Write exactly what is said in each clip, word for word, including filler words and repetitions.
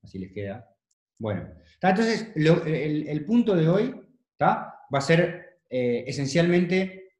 así les queda. Bueno, ¿tá? Entonces lo, el, el punto de hoy, ¿tá? Va a ser eh, esencialmente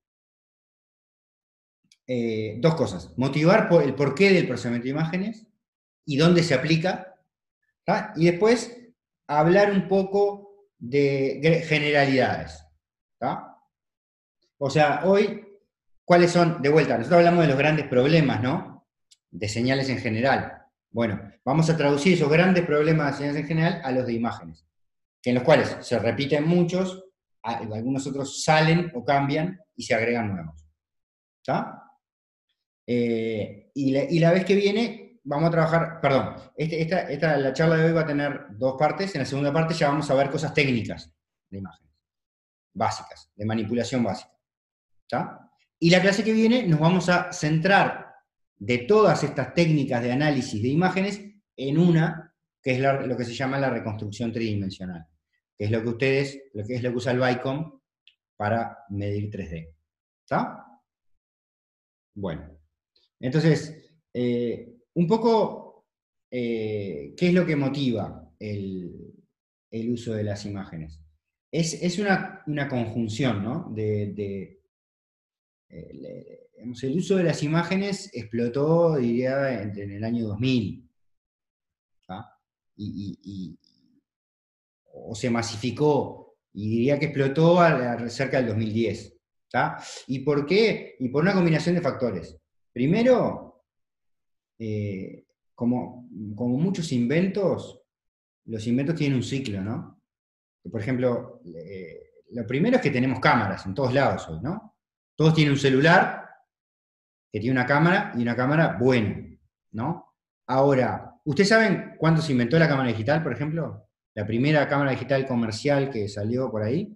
eh, dos cosas. Motivar por el porqué del procesamiento de imágenes y dónde se aplica, ¿tá? Y después hablar un poco de generalidades, ¿tá? O sea, hoy, ¿cuáles son? De vuelta, nosotros hablamos de los grandes problemas, ¿no? De señales en general. Bueno, vamos a traducir esos grandes problemas de señales en general a los de imágenes, que en los cuales se repiten muchos, algunos otros salen o cambian y se agregan nuevos. ¿Está? Eh, y, la, y la vez que viene vamos a trabajar, perdón, este, esta, esta, la charla de hoy va a tener dos partes. En la segunda parte ya vamos a ver cosas técnicas de imágenes, básicas, de manipulación básica. ¿Está? Y la clase que viene nos vamos a centrar de todas estas técnicas de análisis de imágenes en una, que es la, lo que se llama la reconstrucción tridimensional, que es lo que ustedes, lo que es lo que usa el Vicom para medir tres D. ¿Está? Bueno, entonces, eh, un poco, eh, ¿qué es lo que motiva el, el uso de las imágenes? Es, es una, una conjunción, ¿no? De, de eh, el uso de las imágenes explotó, diría, entre en el año dos mil. ¿Ah? Y, y, y, o se masificó, y diría que explotó a, a cerca del dos mil diez. ¿Tá? ¿Y por qué? Y por una combinación de factores. Primero, eh, como, como muchos inventos, los inventos tienen un ciclo, ¿no? Por ejemplo, eh, lo primero es que tenemos cámaras en todos lados hoy, ¿no? Todos tienen un celular que tiene una cámara y una cámara buena, ¿no? Ahora, ¿ustedes saben cuándo se inventó la cámara digital, por ejemplo? La primera cámara digital comercial que salió por ahí.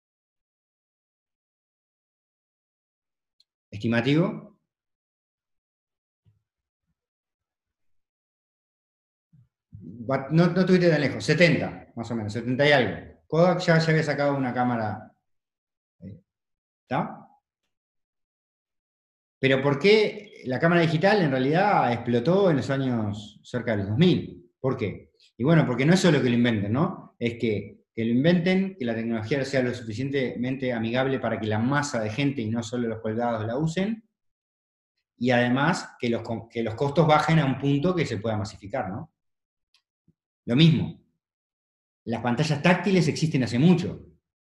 ¿Estimativo? No, no estuviste tan lejos, setenta, más o menos, setenta y algo. Kodak ya, ya había sacado una cámara. ¿Está? Pero ¿por qué la cámara digital en realidad explotó en los años cerca de los dos mil? ¿Por qué? Y bueno, porque no es solo que lo inventen, ¿no? Es que, que lo inventen, que la tecnología sea lo suficientemente amigable para que la masa de gente y no solo los colgados la usen, y además que los, que los costos bajen a un punto que se pueda masificar, ¿no? Lo mismo, las pantallas táctiles existen hace mucho,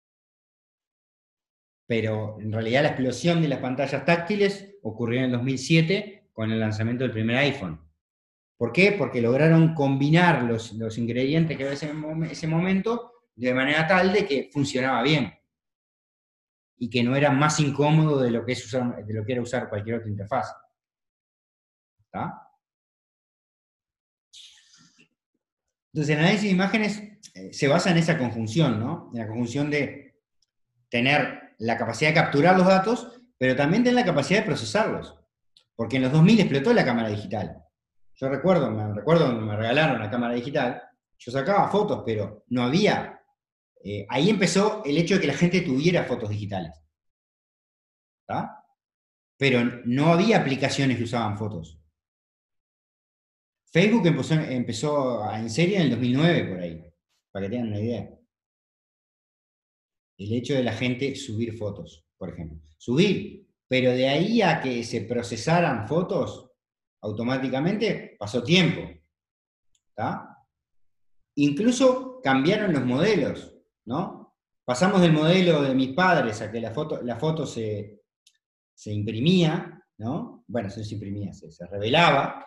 pero en realidad la explosión de las pantallas táctiles ocurrió en el dos mil siete con el lanzamiento del primer iPhone. ¿Por qué? Porque lograron combinar los, los ingredientes que había en ese, ese momento de manera tal de que funcionaba bien y que no era más incómodo de lo que, es usar, de lo que era usar cualquier otra interfaz. ¿Está? Entonces, el análisis de imágenes eh, se basa en esa conjunción, ¿no? En la conjunción de tener la capacidad de capturar los datos, pero también tener la capacidad de procesarlos. Porque en los dos mil explotó la cámara digital. Yo recuerdo, me recuerdo cuando me regalaron la cámara digital, yo sacaba fotos, pero no había. Eh, ahí empezó el hecho de que la gente tuviera fotos digitales. ¿Está? Pero no había aplicaciones que usaban fotos. Facebook empezó, empezó en serio en el dos mil nueve, por ahí, para que tengan una idea. El hecho de la gente subir fotos, por ejemplo. Subir, pero de ahí a que se procesaran fotos automáticamente, pasó tiempo. ¿Está? Incluso cambiaron los modelos, ¿no? Pasamos del modelo de mis padres a que la foto, la foto se, se imprimía, ¿no? Bueno, se imprimía, se, se revelaba.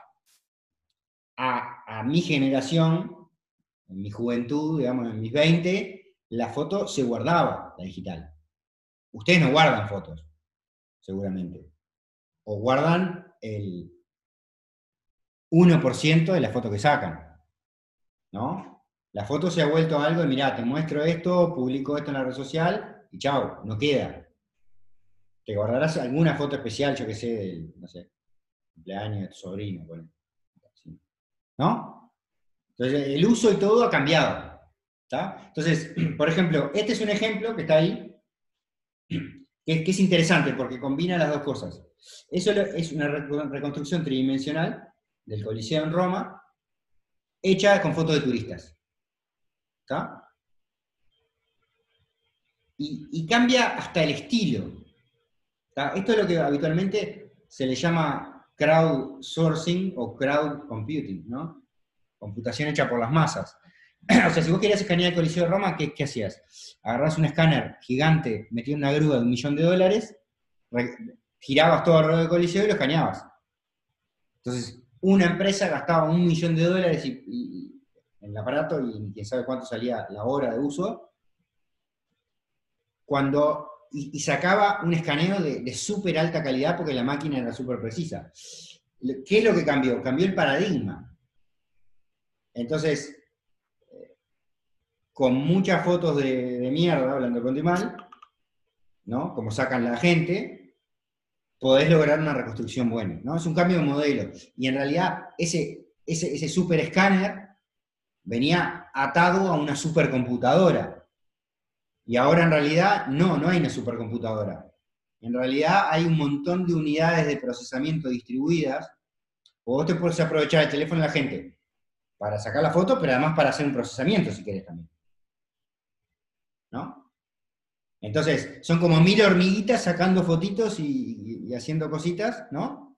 A, a mi generación, en mi juventud, digamos, en mis veinte, la foto se guardaba, la digital. Ustedes no guardan fotos, seguramente. O guardan el uno por ciento de las fotos que sacan, ¿no? La foto se ha vuelto algo de, mirá, te muestro esto, publico esto en la red social, y chao, no queda. Te guardarás alguna foto especial, yo que sé, del, no sé, cumpleaños de tu sobrino, bueno, ¿no? Entonces, el uso y todo ha cambiado. ¿Está? Entonces, por ejemplo, este es un ejemplo que está ahí, que es, que es interesante porque combina las dos cosas. Eso es una reconstrucción tridimensional del Coliseo en Roma, hecha con fotos de turistas. ¿Está? Y, y cambia hasta el estilo. ¿Está? Esto es lo que habitualmente se le llama crowdsourcing o crowd computing, ¿no? Computación hecha por las masas. O sea, si vos querías escanear el Coliseo de Roma, ¿qué, qué hacías? Agarrás un escáner gigante, metías una grúa de un millón de dólares, girabas todo alrededor del Coliseo y lo escaneabas. Entonces, una empresa gastaba un millón de dólares y, y, en el aparato y quién sabe cuánto salía la hora de uso, cuando, y, y sacaba un escaneo de, de súper alta calidad porque la máquina era súper precisa. ¿Qué es lo que cambió? Cambió el paradigma. Entonces, con muchas fotos de, de mierda, hablando con mal, ¿no? Como sacan la gente, podés lograr una reconstrucción buena, ¿no? Es un cambio de modelo. Y en realidad, ese, ese, ese super escáner venía atado a una supercomputadora. Y ahora en realidad, no, no hay una supercomputadora. En realidad hay un montón de unidades de procesamiento distribuidas, o vos te podés aprovechar el teléfono de la gente para sacar la foto, pero además para hacer un procesamiento, si querés también. ¿No? Entonces, son como mil hormiguitas sacando fotitos y, y, y haciendo cositas, ¿no?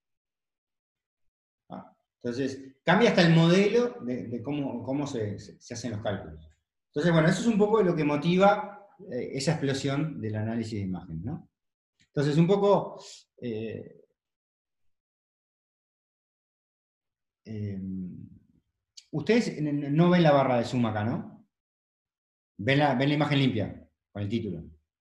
Ah, entonces, cambia hasta el modelo de, de cómo, cómo se, se, se hacen los cálculos. Entonces, bueno, eso es un poco lo que motiva eh, esa explosión del análisis de imagen, ¿no? Entonces, un poco... Eh, eh, ustedes no ven la barra de zoom acá, ¿no? Ven la, ven la imagen limpia, con el título.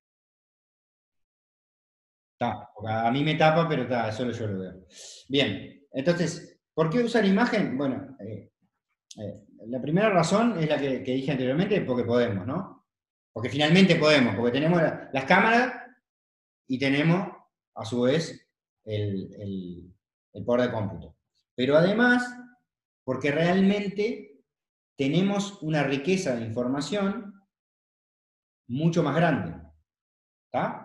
Está, a mí me tapa, pero está, solo yo lo veo. Bien, entonces, ¿por qué usar imagen? Bueno, eh, eh, la primera razón es la que, que, dije anteriormente, porque podemos, ¿no? Porque finalmente podemos, porque tenemos la, las cámaras y tenemos, a su vez, el, el, el poder de cómputo. Pero además, porque realmente tenemos una riqueza de información mucho más grande. ¿Está?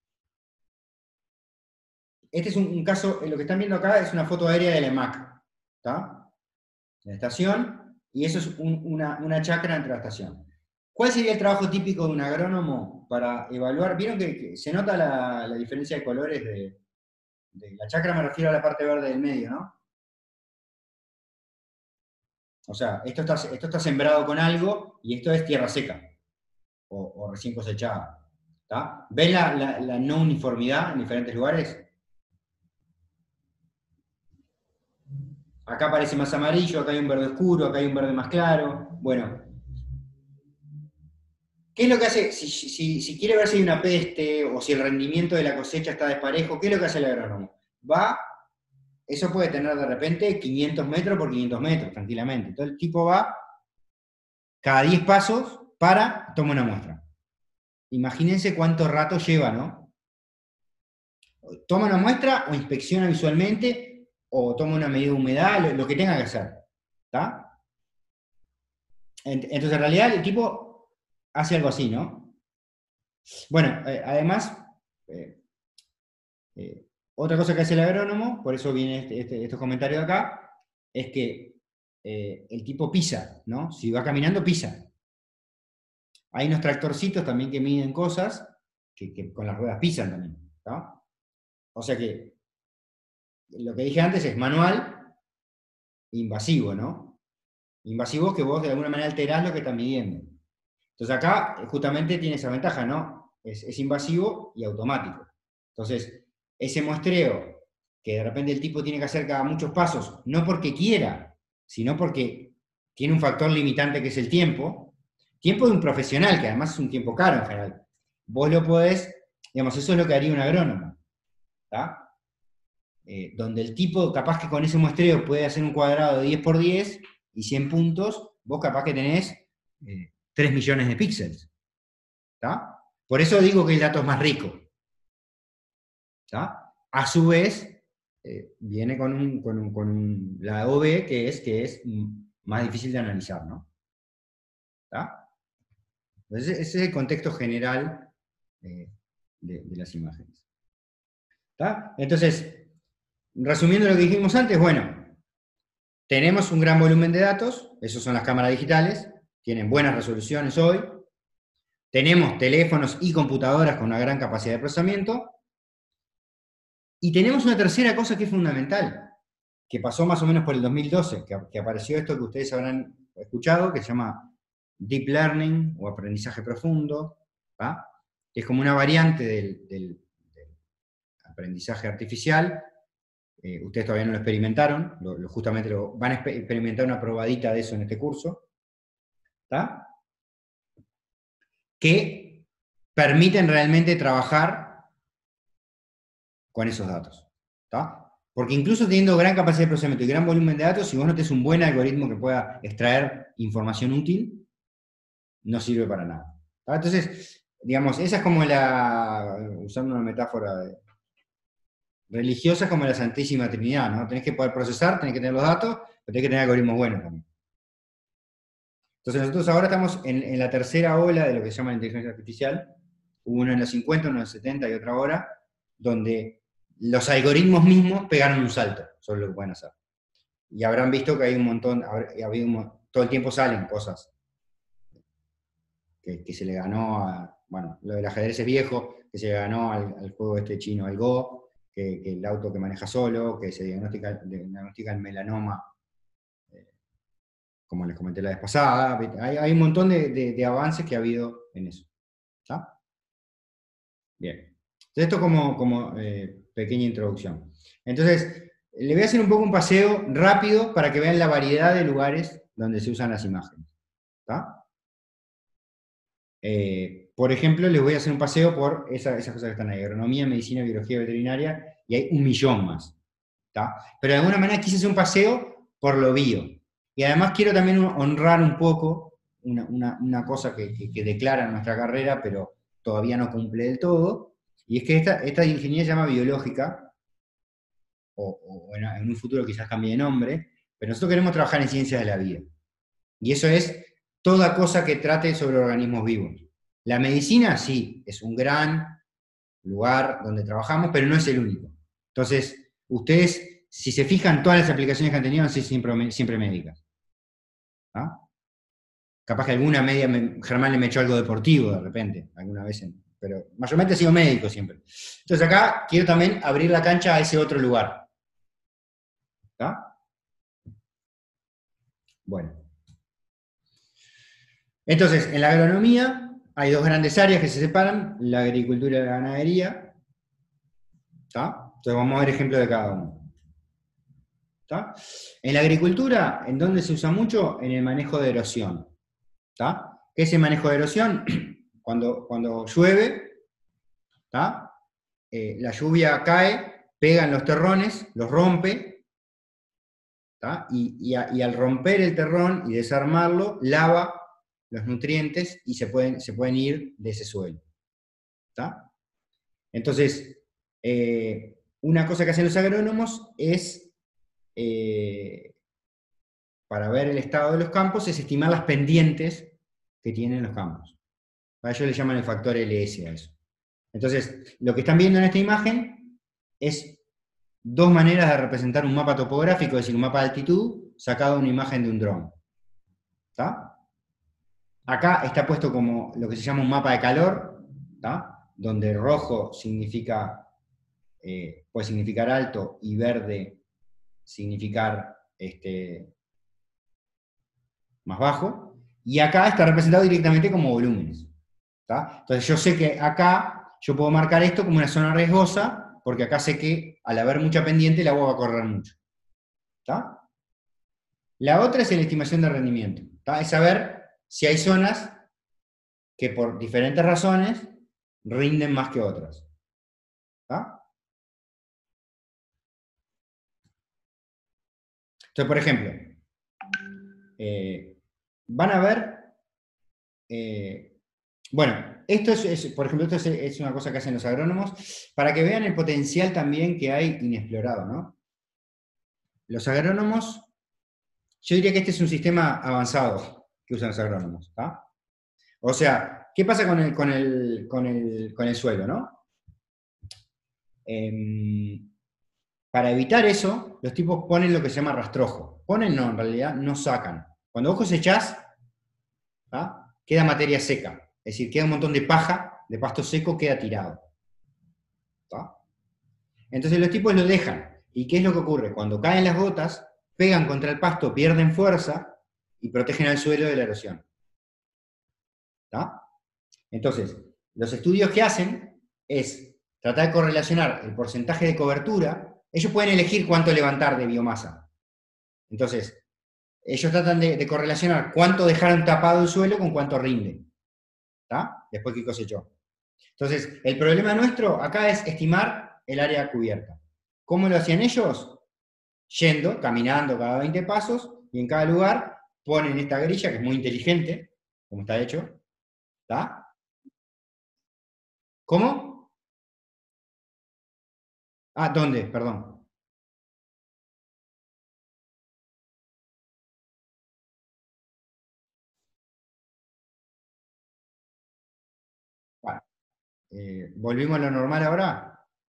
Este es un, un caso, lo que están viendo acá es una foto aérea del EMAC. ¿Está? La estación, y eso es un, una, una chacra entre la estación. ¿Cuál sería el trabajo típico de un agrónomo para evaluar? Vieron que, que se nota la, la diferencia de colores de, de la chacra, me refiero a la parte verde del medio, ¿no? O sea, esto está, esto está sembrado con algo y esto es tierra seca o, o recién cosechada. ¿Está? ¿Ven la, la, la no uniformidad en diferentes lugares? Acá parece más amarillo, acá hay un verde oscuro, acá hay un verde más claro. Bueno, ¿qué es lo que hace? Si, si, si quiere ver si hay una peste o si el rendimiento de la cosecha está desparejo, ¿qué es lo que hace el agrónomo? Va, eso puede tener de repente quinientos metros por quinientos metros, tranquilamente. Entonces el tipo va cada diez pasos para, toma una muestra. Imagínense cuánto rato lleva, ¿no? Toma una muestra o inspecciona visualmente o toma una medida de humedad, lo, lo que tenga que hacer. ¿Está? Entonces en realidad el tipo hace algo así, ¿no? Bueno, eh, además, eh, eh, otra cosa que hace el agrónomo, por eso viene este, este, estos comentarios de acá, es que eh, el tipo pisa, ¿no? Si va caminando, pisa. Hay unos tractorcitos también que miden cosas, que, que con las ruedas pisan también, ¿no? O sea que lo que dije antes es manual, invasivo, ¿no? Invasivo es que vos de alguna manera alterás lo que estás midiendo. Entonces acá justamente tiene esa ventaja, ¿no? Es, es invasivo y automático. Entonces, ese muestreo que de repente el tipo tiene que hacer cada muchos pasos, no porque quiera, sino porque tiene un factor limitante que es el tiempo, tiempo de un profesional, que además es un tiempo caro en general. Vos lo podés, digamos, eso es lo que haría un agrónomo, ¿tá? Eh, donde el tipo, capaz que con ese muestreo puede hacer un cuadrado de diez por diez y cien puntos, vos capaz que tenés eh, tres millones de píxeles. ¿Tá? Por eso digo que el dato es más rico. ¿Tá? A su vez, eh, viene con, un, con, un, con un, la O B, que es que es más difícil de analizar, ¿no? ¿Tá? Entonces, ese es el contexto general eh, de, de las imágenes. ¿Tá? Entonces, resumiendo lo que dijimos antes, bueno, tenemos un gran volumen de datos, esos son las cámaras digitales, tienen buenas resoluciones hoy, tenemos teléfonos y computadoras con una gran capacidad de procesamiento, y tenemos una tercera cosa que es fundamental, que pasó más o menos por el dos mil doce, que, que apareció esto que ustedes habrán escuchado, que se llama Deep Learning o aprendizaje profundo, ¿va? Que es como una variante del, del, del aprendizaje artificial. Eh, ustedes todavía no lo experimentaron, lo, lo, justamente lo, van a experimentar una probadita de eso en este curso, ¿tá? Que permiten realmente trabajar con esos datos, ¿tá? Porque incluso teniendo gran capacidad de procesamiento y gran volumen de datos, si vos no tenés un buen algoritmo que pueda extraer información útil, no sirve para nada, ¿tá? Entonces, digamos, esa es como la, usando una metáfora de, religiosa, es como la Santísima Trinidad, ¿no? Tenés que poder procesar, tenés que tener los datos, pero tenés que tener algoritmos buenos también. Entonces nosotros ahora estamos en, en la tercera ola de lo que se llama la inteligencia artificial, uno en los cincuenta, uno en los setenta y otra ahora, donde los algoritmos mismos pegaron un salto sobre lo que pueden hacer. Y habrán visto que hay un montón, un, todo el tiempo salen cosas que, que se le ganó a, bueno, lo del ajedrez es viejo, que se le ganó al, al juego este chino, al Go, que, que el auto que maneja solo, que se diagnostica, diagnostica el melanoma, eh, como les comenté la vez pasada. Hay, hay un montón de, de, de avances que ha habido en eso. ¿Está? Bien. Entonces, esto como, como eh, pequeña introducción. Entonces, le voy a hacer un poco un paseo rápido para que vean la variedad de lugares donde se usan las imágenes. ¿Está? Eh, por ejemplo, les voy a hacer un paseo por esa, esas cosas que están ahí: agronomía, medicina, biología veterinaria, y hay un millón más. ¿Tá? Pero de alguna manera quise hacer un paseo por lo bio. Y además quiero también honrar un poco una, una, una cosa que, que, que declara nuestra carrera, pero todavía no cumple del todo, y es que esta, esta ingeniería se llama biológica, o, o en, en un futuro quizás cambie de nombre, pero nosotros queremos trabajar en ciencias de la vida. Y eso es toda cosa que trate sobre organismos vivos. La medicina, sí, es un gran lugar donde trabajamos, pero no es el único. Entonces, ustedes, si se fijan, todas las aplicaciones que han tenido han sido siempre, siempre médicas. ¿Ah? Capaz que alguna media, me, Germán le me echó algo deportivo de repente, alguna vez, en, pero mayormente ha sido médico siempre. Entonces acá quiero también abrir la cancha a ese otro lugar. ¿Está? Bueno. Entonces, en la agronomía hay dos grandes áreas que se separan, la agricultura y la ganadería. ¿Está? Entonces vamos a ver ejemplos de cada uno. ¿Está? En la agricultura, ¿en dónde se usa mucho? En el manejo de erosión. ¿Está? ¿Qué es el manejo de erosión? Cuando, cuando llueve, ¿está? Eh, la lluvia cae, pega en los terrones, los rompe, y, y, a, y al romper el terrón y desarmarlo, lava los nutrientes y se pueden, se pueden ir de ese suelo. ¿Está? Entonces, eh, una cosa que hacen los agrónomos es, eh, para ver el estado de los campos, es estimar las pendientes que tienen los campos. A ellos le llaman el factor L S a eso. Entonces, lo que están viendo en esta imagen es dos maneras de representar un mapa topográfico, es decir, un mapa de altitud, sacado de una imagen de un dron. ¿Está? Acá está puesto como lo que se llama un mapa de calor, ¿está? Donde rojo significa, eh, puede significar alto y verde significar este, más bajo. Y acá está representado directamente como volúmenes. ¿Está? Entonces yo sé que acá yo puedo marcar esto como una zona riesgosa, porque acá sé que al haber mucha pendiente el agua va a correr mucho. ¿Está? La otra es la estimación de rendimiento. ¿Está? Es saber si hay zonas que por diferentes razones rinden más que otras. ¿Está? Entonces, por ejemplo, eh, van a ver, eh, bueno, esto es, es, por ejemplo, esto es, es una cosa que hacen los agrónomos, para que vean el potencial también que hay inexplorado, ¿no? Los agrónomos, yo diría que este es un sistema avanzado que usan los agrónomos, ¿tá? O sea, ¿qué pasa con el, con el, con el, con el suelo, no? Eh, Para evitar eso, los tipos ponen lo que se llama rastrojo. Ponen, no, en realidad no sacan. Cuando vos cosechás, ¿tá? Queda materia seca. Es decir, queda un montón de paja, de pasto seco, queda tirado. ¿Tá? Entonces los tipos lo dejan. ¿Y qué es lo que ocurre? Cuando caen las gotas, pegan contra el pasto, pierden fuerza y protegen al suelo de la erosión. ¿Tá? Entonces, los estudios que hacen es tratar de correlacionar el porcentaje de cobertura. Ellos pueden elegir cuánto levantar de biomasa. Entonces, ellos tratan de, de correlacionar cuánto dejaron tapado el suelo con cuánto rinde. ¿Tá? Después que cosechó. Entonces, el problema nuestro acá es estimar el área cubierta. ¿Cómo lo hacían ellos? Yendo, caminando cada veinte pasos, y en cada lugar ponen esta grilla, que es muy inteligente, como está hecho. ¿Tá? ¿Cómo? Ah, ¿dónde? Perdón. Bueno, eh, ¿volvimos a lo normal ahora?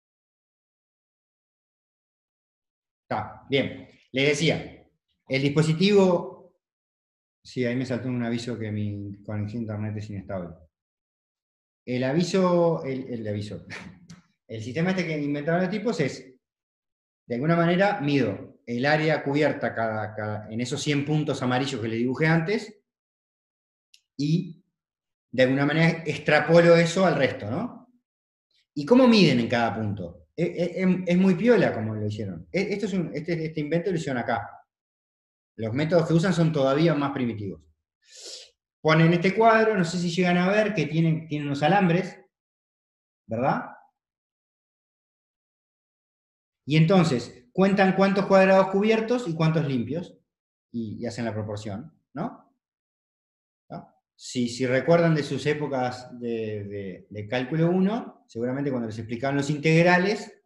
Está, bien. Les decía, el dispositivo... Sí, ahí me saltó un aviso que mi conexión a internet es inestable. El aviso, el, el aviso, el sistema este que inventaron los tipos es, de alguna manera, mido el área cubierta cada, cada, en esos cien puntos amarillos que le dibujé antes, y de alguna manera extrapolo eso al resto, ¿no? ¿Y cómo miden en cada punto? Es, es, es muy piola como lo hicieron. Esto es un, este, este invento lo hicieron acá. Los métodos que usan son todavía más primitivos. Ponen este cuadro, no sé si llegan a ver, que tienen, tienen unos alambres, ¿verdad? Y entonces, cuentan cuántos cuadrados cubiertos y cuántos limpios, y, y hacen la proporción, ¿no? ¿No? Si, si recuerdan de sus épocas de, de, de cálculo uno, seguramente cuando les explicaban los integrales,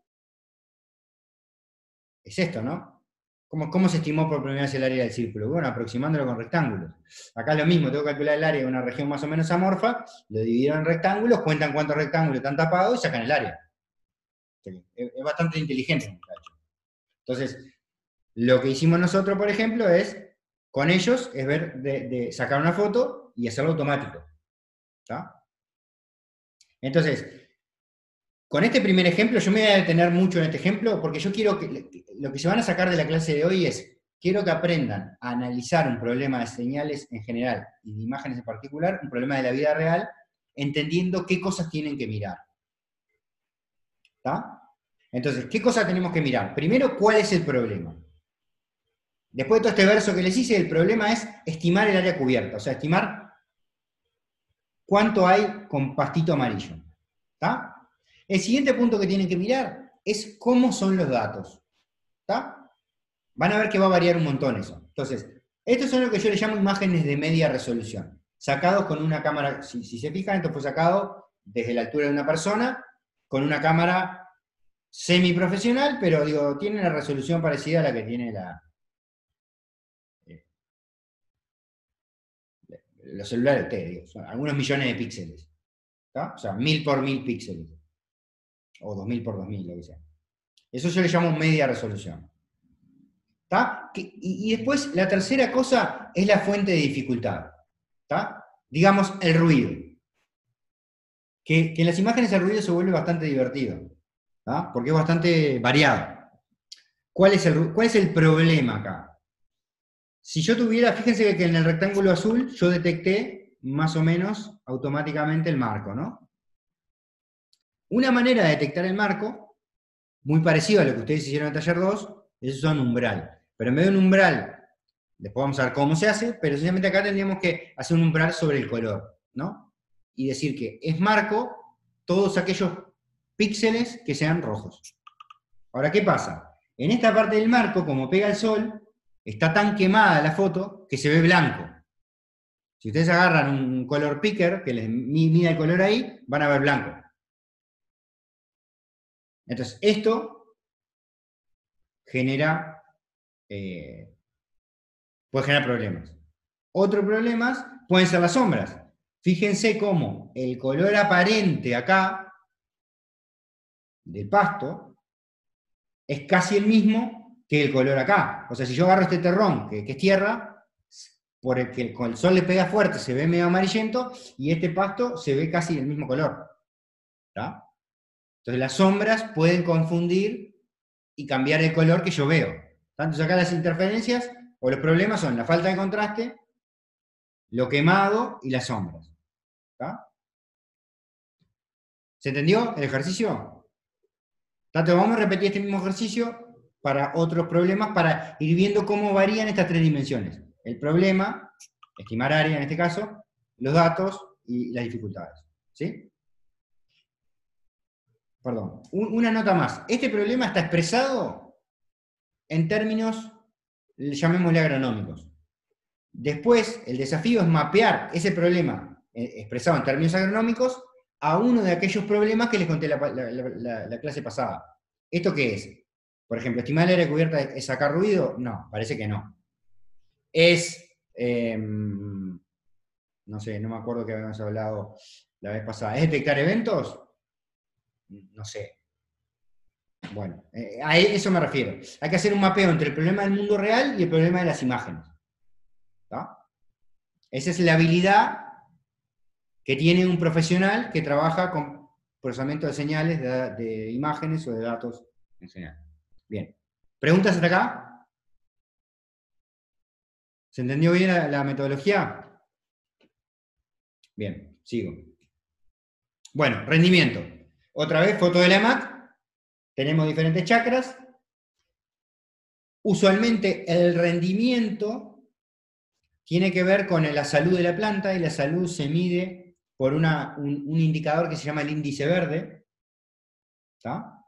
es esto, ¿no? ¿Cómo, ¿Cómo se estimó por primera vez el área del círculo? Bueno, aproximándolo con rectángulos. Acá es lo mismo, tengo que calcular el área de una región más o menos amorfa, lo dividieron en rectángulos, cuentan cuántos rectángulos están tapados y sacan el área. Es, es bastante inteligente, muchacho. Entonces, lo que hicimos nosotros, por ejemplo, es, con ellos, es ver, de, de sacar una foto y hacerlo automático. ¿Tá? Entonces, con este primer ejemplo, yo me voy a detener mucho en este ejemplo, porque yo quiero que, lo que se van a sacar de la clase de hoy es, quiero que aprendan a analizar un problema de señales en general y de imágenes en particular, un problema de la vida real, entendiendo qué cosas tienen que mirar. ¿Tá? Entonces, ¿qué cosas tenemos que mirar? Primero, ¿cuál es el problema? Después de todo este verso que les hice, el problema es estimar el área cubierta, o sea, estimar cuánto hay con pastito amarillo. ¿Tá? El siguiente punto que tienen que mirar es cómo son los datos. ¿Tá? Van a ver que va a variar un montón eso. Entonces, estos son lo que yo le llamo imágenes de media resolución, sacados con una cámara, si, si se fijan, esto fue sacado desde la altura de una persona, con una cámara semiprofesional, pero digo, tiene una resolución parecida a la que tiene la, los celulares de ustedes, digo, son algunos millones de píxeles. ¿Tá? O sea, mil por mil píxeles. O dos mil por dos mil, lo que sea. Eso yo le llamo media resolución. ¿Tá? Y, y después, la tercera cosa es la fuente de dificultad. ¿Tá? Digamos, el ruido. Que, que en las imágenes el ruido se vuelve bastante divertido. ¿Tá? Porque es bastante variado. ¿Cuál es, el, ¿Cuál es el problema acá? Si yo tuviera, fíjense que en el rectángulo azul yo detecté más o menos automáticamente el marco, ¿no? Una manera de detectar el marco, muy parecido a lo que ustedes hicieron en el taller dos, es un umbral. Pero en vez de un umbral, después vamos a ver cómo se hace, pero sencillamente acá tendríamos que hacer un umbral sobre el color, ¿no? Y decir que es marco todos aquellos píxeles que sean rojos. Ahora, ¿qué pasa? En esta parte del marco, como pega el sol, está tan quemada la foto que se ve blanco. Si ustedes agarran un color picker, que les mida el color ahí, van a ver blanco. Entonces, esto genera, eh, puede generar problemas. Otros problemas pueden ser las sombras. Fíjense cómo el color aparente acá, del pasto, es casi el mismo que el color acá. O sea, si yo agarro este terrón, que, que es tierra, por el que con el sol le pega fuerte se ve medio amarillento, y este pasto se ve casi del mismo color. ¿Tá? Entonces las sombras pueden confundir y cambiar el color que yo veo. Entonces acá las interferencias o los problemas son la falta de contraste, lo quemado y las sombras. ¿Tá? ¿Se entendió el ejercicio? Tanto vamos a repetir este mismo ejercicio para otros problemas, para ir viendo cómo varían estas tres dimensiones. El problema, estimar área en este caso, los datos y las dificultades. ¿Sí? Perdón, un, una nota más. Este problema está expresado en términos, llamémosle agronómicos. Después, el desafío es mapear ese problema eh, expresado en términos agronómicos a uno de aquellos problemas que les conté la, la, la, la clase pasada. ¿Esto qué es? Por ejemplo, ¿estimar el área cubierta es sacar ruido? No, parece que no. Es, eh, no sé, no me acuerdo que habíamos hablado la vez pasada. ¿Es detectar eventos? No sé. Bueno, eh, a eso me refiero. Hay que hacer un mapeo entre el problema del mundo real y el problema de las imágenes. ¿Tá? Esa es la habilidad que tiene un profesional que trabaja con procesamiento de señales, de, de imágenes o de datos en general. Bien. ¿Preguntas hasta acá? ¿Se entendió bien la, la metodología? Bien, sigo. Bueno, rendimiento. Otra vez, foto de la E M A C. Tenemos diferentes chakras. Usualmente el rendimiento tiene que ver con la salud de la planta, y la salud se mide por una, un, un indicador que se llama el índice verde. ¿Tá?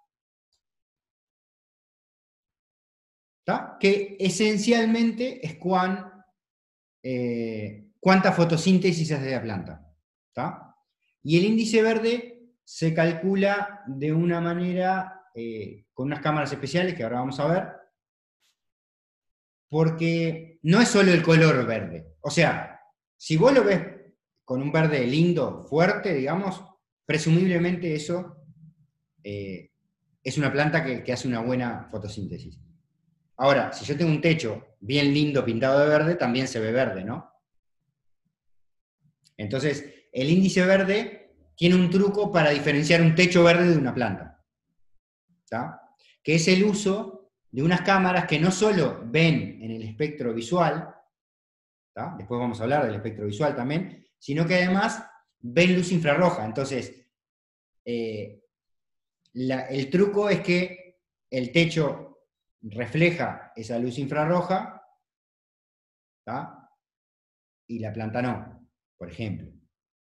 ¿Tá? Que esencialmente es cuán, eh, cuánta fotosíntesis hace la planta. ¿Tá? Y el índice verde se calcula de una manera, eh, con unas cámaras especiales que ahora vamos a ver, porque no es solo el color verde. O sea, si vos lo ves con un verde lindo, fuerte, digamos, presumiblemente eso eh, es una planta que, que hace una buena fotosíntesis. Ahora, si yo tengo un techo bien lindo pintado de verde, también se ve verde, ¿no? Entonces, el índice verde tiene un truco para diferenciar un techo verde de una planta. ¿Tá? Que es el uso de unas cámaras que no solo ven en el espectro visual, ¿tá? Después vamos a hablar del espectro visual también, sino que además ven luz infrarroja. Entonces, eh, la, el truco es que el techo refleja esa luz infrarroja, ¿tá? Y la planta no, por ejemplo.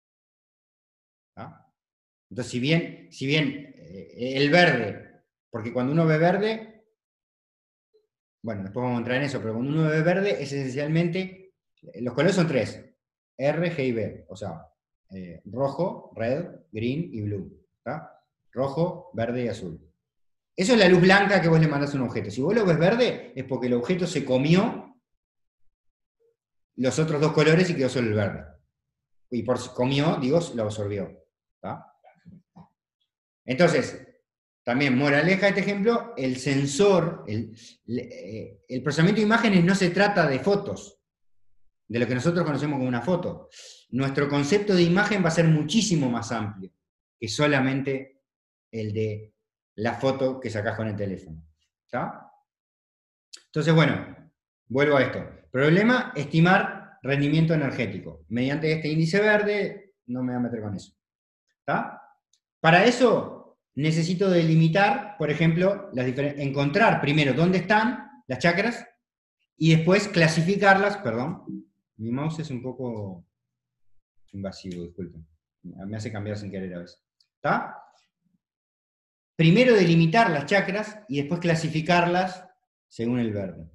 ¿Tá? Entonces, si bien, si bien eh, el verde, porque cuando uno ve verde, bueno, después vamos a entrar en eso, pero cuando uno ve verde es esencialmente, los colores son tres, R, G y B, o sea, eh, rojo, red, green y blue. ¿Tá? Rojo, verde y azul. Eso es la luz blanca que vos le mandás a un objeto. Si vos lo ves verde, es porque el objeto se comió los otros dos colores y quedó solo el verde. Y por comió, digo, lo absorbió. ¿Tá? Entonces, también, moraleja de este ejemplo, el sensor, el, el procesamiento de imágenes no se trata de fotos, de lo que nosotros conocemos como una foto. Nuestro concepto de imagen va a ser muchísimo más amplio que solamente el de la foto que sacás con el teléfono. ¿Está? Entonces, bueno, vuelvo a esto. Problema, estimar rendimiento energético. Mediante este índice verde, no me voy a meter con eso. ¿Está? Para eso, necesito delimitar, por ejemplo, las encontrar primero dónde están las chakras y después clasificarlas, perdón, mi mouse es un poco invasivo, disculpen, me hace cambiar sin querer a veces. ¿Está? Primero delimitar las chakras y después clasificarlas según el verde.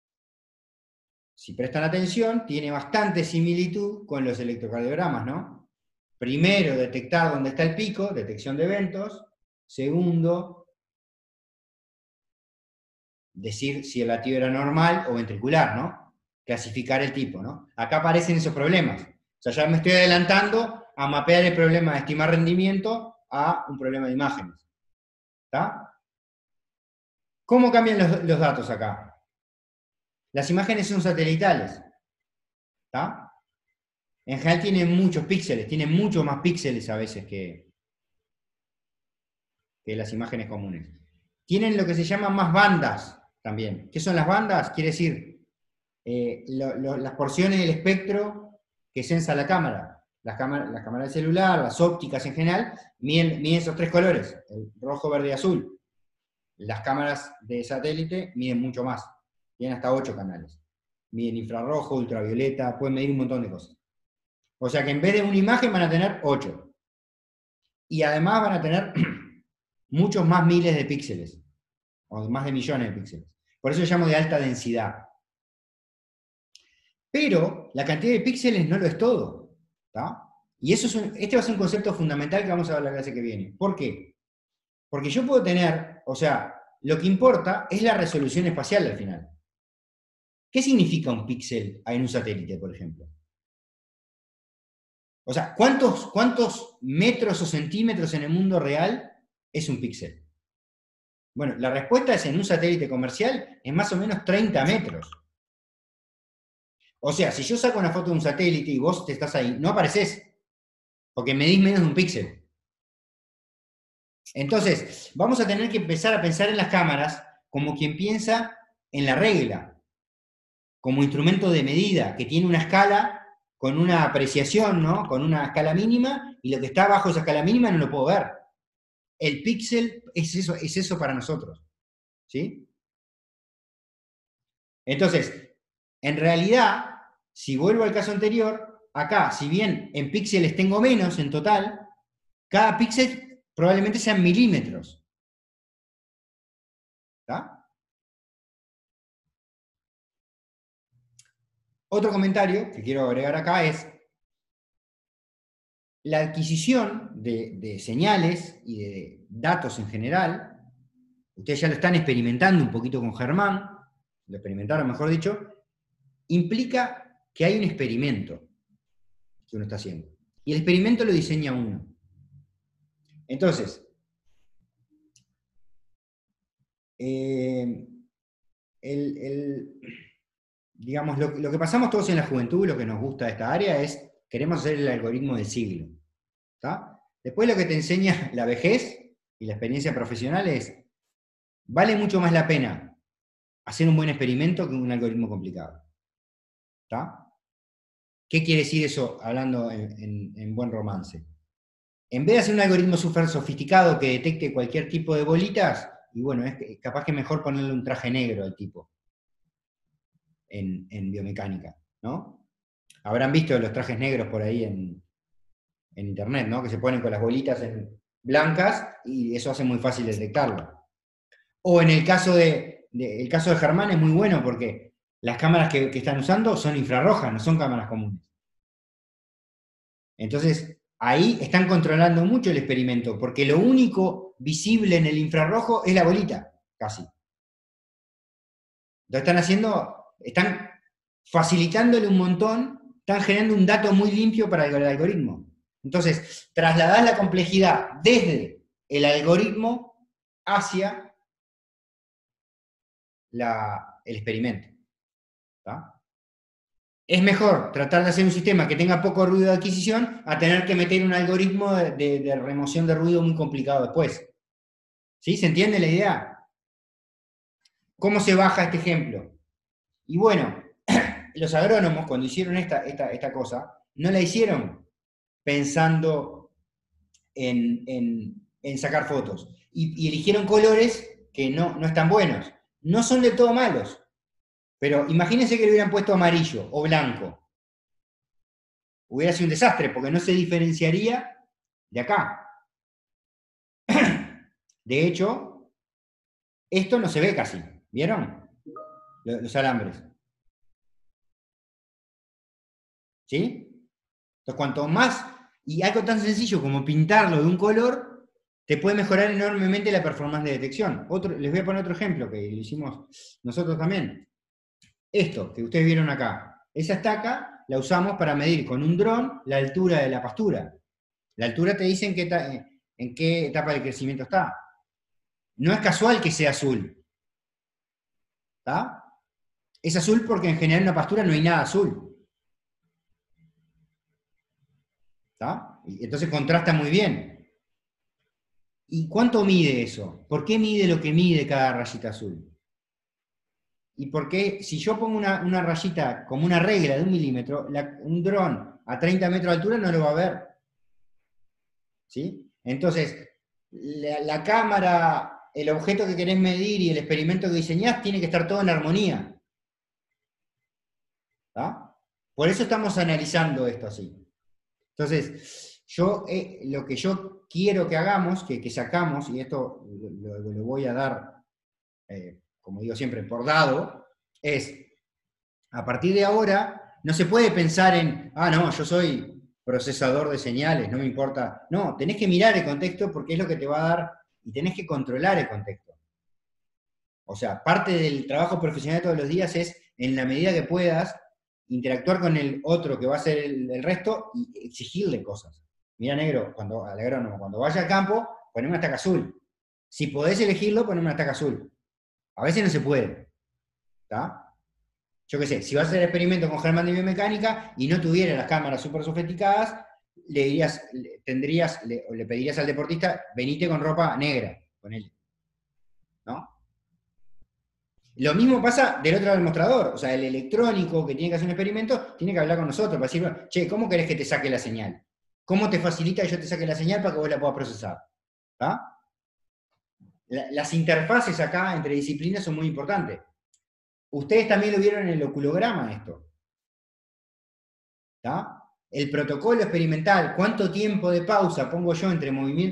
Si prestan atención, tiene bastante similitud con los electrocardiogramas, ¿no? Primero, detectar dónde está el pico, detección de eventos. Segundo, decir si el latido era normal o ventricular, ¿no? Clasificar el tipo, ¿no? Acá aparecen esos problemas. O sea, ya me estoy adelantando a mapear el problema de estimar rendimiento a un problema de imágenes. ¿Está? ¿Cómo cambian los, los datos acá? Las imágenes son satelitales. ¿Está? En general tienen muchos píxeles, tienen muchos más píxeles a veces que, que las imágenes comunes. Tienen lo que se llaman más bandas también. ¿Qué son las bandas? Quiere decir, eh, lo, lo, las porciones del espectro que sensa la cámara. Las cámaras, las cámaras de celular, las ópticas en general, miden, miden esos tres colores, el rojo, verde y azul. Las cámaras de satélite miden mucho más, tienen hasta ocho canales. Miden infrarrojo, ultravioleta, pueden medir un montón de cosas. O sea que en vez de una imagen van a tener ocho. Y además van a tener muchos más miles de píxeles, o más de millones de píxeles. Por eso lo llamo de alta densidad. Pero la cantidad de píxeles no lo es todo. ¿Tá? Y eso es un, este va a ser un concepto fundamental que vamos a ver la clase que viene. ¿Por qué? Porque yo puedo tener, o sea, lo que importa es la resolución espacial al final. ¿Qué significa un píxel en un satélite, por ejemplo? O sea, ¿cuántos, ¿cuántos metros o centímetros en el mundo real es un píxel? Bueno, la respuesta es en un satélite comercial es más o menos treinta metros. O sea, si yo saco una foto de un satélite y vos te estás ahí, no apareces, porque medís menos de un píxel. Entonces, vamos a tener que empezar a pensar en las cámaras como quien piensa en la regla, como instrumento de medida, que tiene una escala con una apreciación, ¿no? Con una escala mínima, y lo que está bajo esa escala mínima no lo puedo ver. El píxel es eso, es eso para nosotros. ¿Sí? Entonces, en realidad, si vuelvo al caso anterior, acá, si bien en píxeles tengo menos en total, cada píxel probablemente sean milímetros. ¿Está? Otro comentario que quiero agregar acá es la adquisición de, de señales y de datos en general. Ustedes ya lo están experimentando un poquito con Germán, lo experimentaron mejor dicho, implica que hay un experimento que uno está haciendo. Y el experimento lo diseña uno. Entonces, eh, el, el, digamos, lo, lo que pasamos todos en la juventud, lo que nos gusta de esta área es, queremos hacer el algoritmo del siglo. ¿Tá? Después lo que te enseña la vejez y la experiencia profesional es, vale mucho más la pena hacer un buen experimento que un algoritmo complicado. ¿Tá? ¿Qué quiere decir eso hablando en, en, en buen romance? En vez de hacer un algoritmo súper sofisticado que detecte cualquier tipo de bolitas, y bueno, es capaz que mejor ponerle un traje negro al tipo en, en biomecánica, ¿no? Habrán visto los trajes negros por ahí en, en internet, ¿no? Que se ponen con las bolitas en blancas y eso hace muy fácil detectarlo. O en el caso de, de, el caso de Germán es muy bueno porque las cámaras que, que están usando son infrarrojas, no son cámaras comunes. Entonces, ahí están controlando mucho el experimento, porque lo único visible en el infrarrojo es la bolita, casi. Lo están haciendo, están facilitándole un montón, están generando un dato muy limpio para el algoritmo. Entonces, trasladás la complejidad desde el algoritmo hacia la, el experimento. ¿Tá? Es mejor tratar de hacer un sistema que tenga poco ruido de adquisición a tener que meter un algoritmo de, de, de remoción de ruido muy complicado después. ¿Sí? ¿Se entiende la idea? ¿Cómo se baja este ejemplo? Y bueno, los agrónomos cuando hicieron esta, esta, esta cosa, no la hicieron pensando en, en, en sacar fotos. Y, y eligieron colores que no, no están buenos. No son del todo malos. Pero imagínense que le hubieran puesto amarillo o blanco. Hubiera sido un desastre, porque no se diferenciaría de acá. De hecho, esto no se ve casi. ¿Vieron? Los alambres. ¿Sí? Entonces, cuanto más, y algo tan sencillo como pintarlo de un color, te puede mejorar enormemente la performance de detección. Otro, les voy a poner otro ejemplo que lo hicimos nosotros también. Esto que ustedes vieron acá. Esa estaca la usamos para medir con un dron la altura de la pastura. La altura te dice en qué, en qué etapa de crecimiento está. No es casual que sea azul. ¿Está? Es azul porque en general en una pastura no hay nada azul. ¿Está? Y entonces contrasta muy bien. ¿Y cuánto mide eso? ¿Por qué mide lo que mide cada rayita azul? ¿Y por qué, si yo pongo una, una rayita como una regla de un milímetro, la, un dron a treinta metros de altura no lo va a ver? ¿Sí? Entonces, la, la cámara, el objeto que querés medir y el experimento que diseñás tiene que estar todo en armonía. ¿Tá? Por eso estamos analizando esto así. Entonces, yo, eh, lo que yo quiero que hagamos, que, que sacamos, y esto lo, lo, lo voy a dar, eh, como digo siempre, por dado, es, a partir de ahora, no se puede pensar en, ah, no, yo soy procesador de señales, no me importa. No, tenés que mirar el contexto porque es lo que te va a dar, y tenés que controlar el contexto. O sea, parte del trabajo profesional de todos los días es, en la medida que puedas, interactuar con el otro que va a hacer el, el resto y exigirle cosas. Mira, negro, cuando, al agrónomo, cuando vaya al campo, poneme una estaca azul. Si podés elegirlo, poneme una estaca azul. A veces no se puede. ¿Está? Yo qué sé, si vas a hacer experimento con Germán de biomecánica y no tuviera las cámaras súper sofisticadas, le dirías, le, tendrías, le, le pedirías al deportista, venite con ropa negra, con él. ¿No? Lo mismo pasa del otro lado del mostrador. O sea, el electrónico que tiene que hacer un experimento tiene que hablar con nosotros para decir, che, ¿cómo querés que te saque la señal? ¿Cómo te facilita que yo te saque la señal para que vos la puedas procesar? ¿Tá? La, las interfaces acá entre disciplinas son muy importantes. Ustedes también lo vieron en el oculograma esto. ¿Tá? El protocolo experimental, ¿cuánto tiempo de pausa pongo yo entre movimientos?